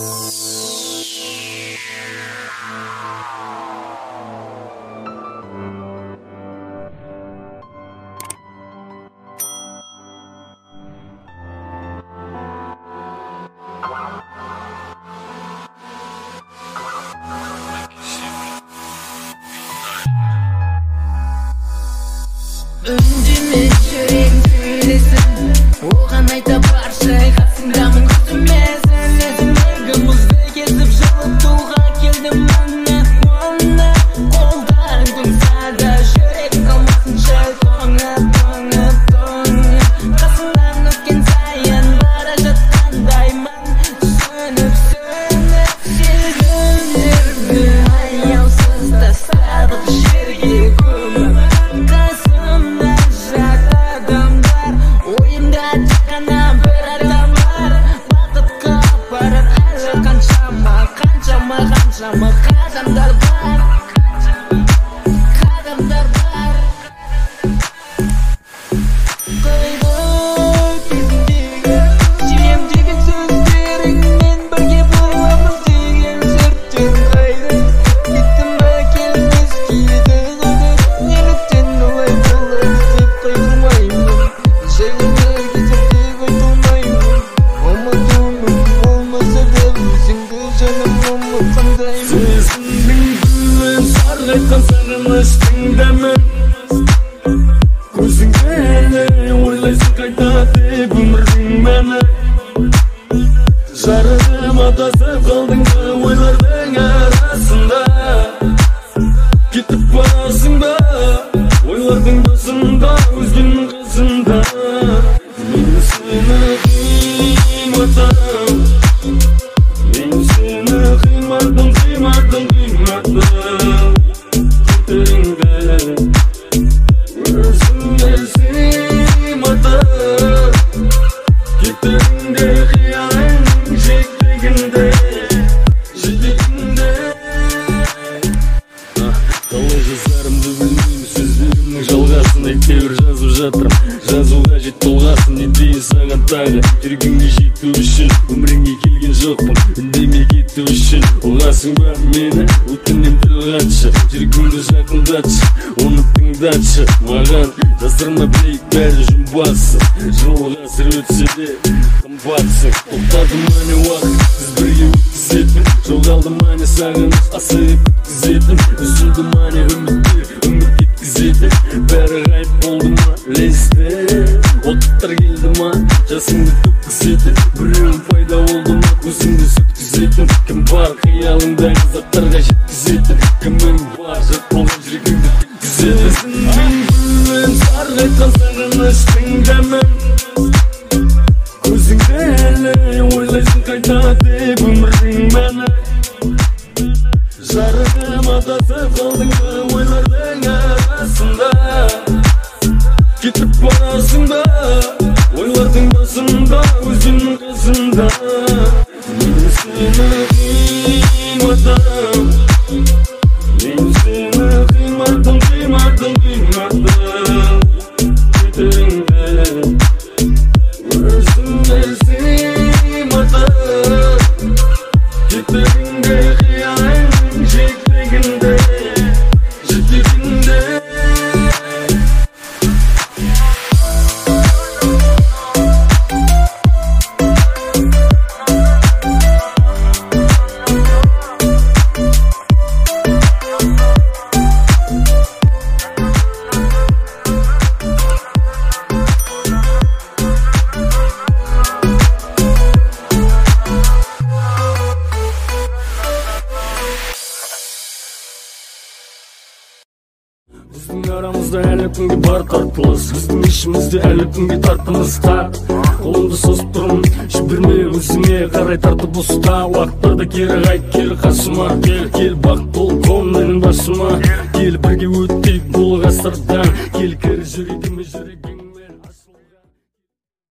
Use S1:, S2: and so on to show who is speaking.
S1: Үндеме жүрегім сөйлесін, оған айта бар жай қасыңдамын күтімесін. Есімдегі мұзды кезіп жылытуға келдім маңна қуанна. Қолдарың тұнса да жүрек қалмасын жай тоңып қасыңнан өткен сайын бара жатқандаймын. Сөніп сезгендерді аяусыз тастадық жерге көміп. Қаншама қадамдар бар, қадамдар бар. Қайда кезіндегі сүйем деген сөздеріңмен бірге боламыз деген сұрттен қайда кеттім ба келмес күйді қойды. Неліктен олай болады деп қайырмаймын, жайлы кезерде қайтылмаймын. Ұмытуым мүмкін болмаса да өзіңді жаным
S2: Сезімнің гүлін сарғайтқан сағыныштың дәмін, көзіңде әлі ойлайсың қайта деп өмірдің мәні. Жарығым адасып қалдың ба ойлардың арасында, кетіп барасың ба ойлардың басында өзгенің қасында. Мен сені қимадым, мен сені қимадым, кетеріңді өзіңе сыймадым, кетеріңде қияның жетегінде. Қалай жазарымды білмеймін, сөздерімнің жалғасын әйтеуір жазып жатырмын. Жазуға жет толғасын, не дейін саған тағы, жүргіңе жету үшін өміріңе келген жоқпын. Үндемей кету үшін ұғасың ба мені, өтінем тіл қатшы, жүргіңді жақындатшы, оны тыңдатшы. Маған жасырма білейік бәрі жұмбасын, жыл ғасыр өтсе де қымбатсың. Тоқтады мане уақыт біз бірге өткізетін, жоғалды мане сағыныш асырып күткізетін. Үзілді мане үміттер үміт еткізетін, бәрі ғайып болды ма лезде, оттар келді ма жасыңды төккізетін. Біреуің пайда болды ма көзіңді сөткізетін. Кім бар қиялыңдағы заттарға жеткізетін, кімің бар жат болған жүрегіңді теккізетін. Сезімнің гүлін сарғайтқан сағыныштың дәмін, көзіңде әлі ойлайсың қайта деп өмірдің мәні. Жарығым адасып қалдың ба ойлардың арасында, кетіп барасың ба ойлардың басында өзіңнің қасында. Мен сені қимадым, мен сені қимадым, кетеріңді өзіңе сыймадым, кетеріңде қияның жетегінде. Біздің арамызда әлі күнге бар тартылыс, біздің ішімізде әлі күнге тартымыз тар. Қолымды созып тұрмын, жіберме өзіңе қарай тартып ұста. Уақыттарда кері қайт, кел қасыма, кел бақ бол қом менің басыма. Кел бірге өттейік бұл ғасырдан, кел кір жүрегіме жүрегің.